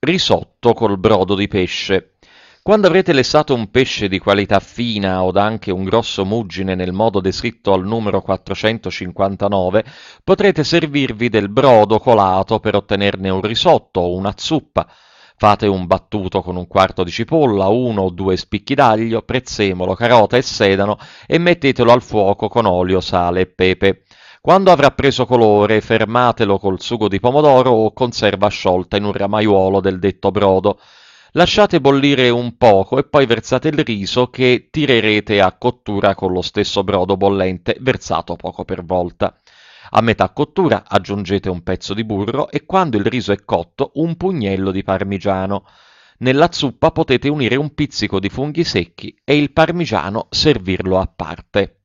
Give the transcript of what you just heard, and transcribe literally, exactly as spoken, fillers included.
Risotto col brodo di pesce. Quando avrete lessato un pesce di qualità fina od anche un grosso muggine nel modo descritto al numero quattrocentocinquantanove, potrete servirvi del brodo colato per ottenerne un risotto o una zuppa. Fate un battuto con un quarto di cipolla, uno o due spicchi d'aglio, prezzemolo, carota e sedano e mettetelo al fuoco con olio, sale e pepe. Quando avrà preso colore, fermatelo col sugo di pomodoro o conserva sciolta in un ramaiuolo del detto brodo. Lasciate bollire un poco e poi versate il riso che tirerete a cottura con lo stesso brodo bollente, versato poco per volta. A metà cottura aggiungete un pezzo di burro e quando il riso è cotto un pugnello di parmigiano. Nella zuppa potete unire un pizzico di funghi secchi e il parmigiano servirlo a parte.